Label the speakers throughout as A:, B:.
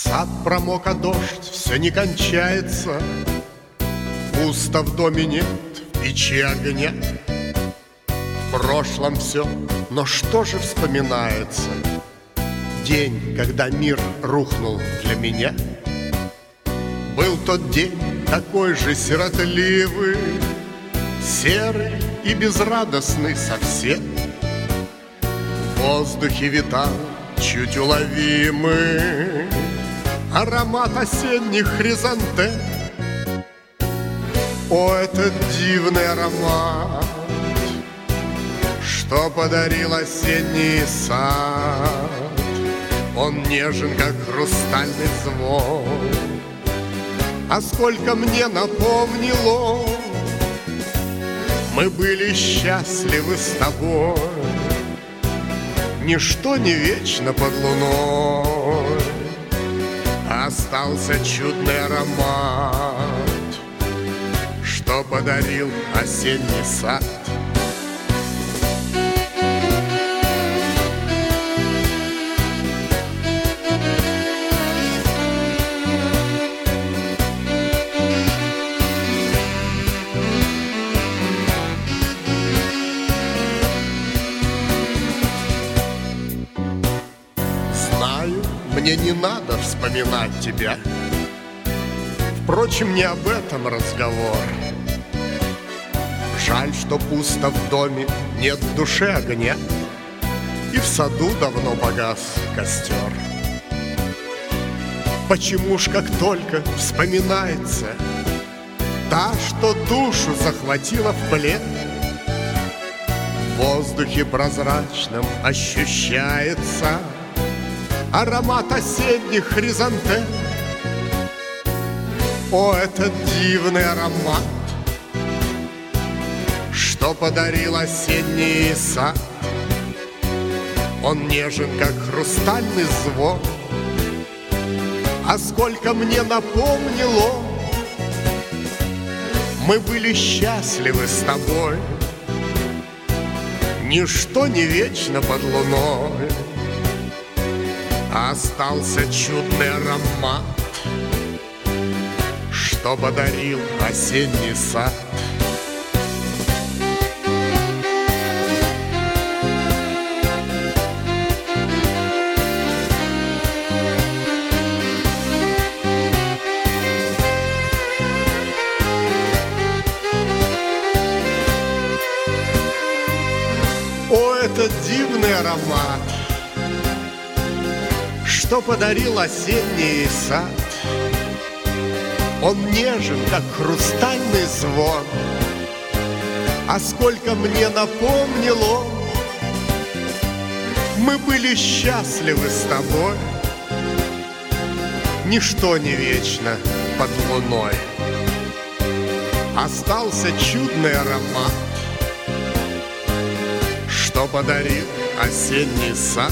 A: Сад промок, а дождь все не кончается. Пусто в доме, нет в печи огня. В прошлом все, но что же вспоминается? День, когда мир рухнул для меня. Был тот день такой же сиротливый, серый и безрадостный совсем. В воздухе витал чуть уловимый аромат осенних хризантем. О, этот дивный аромат, что подарил осенний сад. Он нежен, как хрустальный звон, а сколько мне напомнил он. Мы были счастливы с тобой, ничто не вечно под луной. Остался чудный аромат, что подарил осенний сад. Знаю, мне не надо вспоминать тебя. Впрочем, не об этом разговор. Жаль, что пусто в доме, нет в душе огня, и в саду давно погас костер. Почему ж, как только вспоминается та, что душу захватила в плен, в воздухе прозрачном ощущается аромат осенних хризантем. О, этот дивный аромат, что подарил осенний сад. Он нежен, как хрустальный звон, а сколько мне напомнил он. Мы были счастливы с тобой, ничто не вечно под луной. Остался чудный аромат, что подарил осенний сад. О, этот дивный аромат, что подарил осенний сад. Он нежен, как хрустальный звон, а сколько мне напомнил он. Мы были счастливы с тобой, ничто не вечно под луной. Остался чудный аромат, что подарил осенний сад.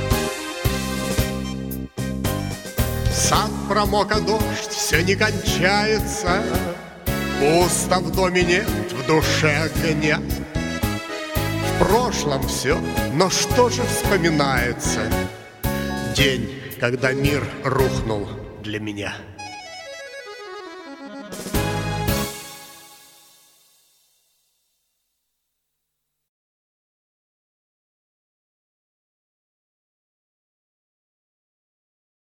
A: Сад промок, а дождь все не кончается. Пусто в доме, нет в душе огня. В прошлом все, но что же вспоминается? День, когда мир рухнул для меня.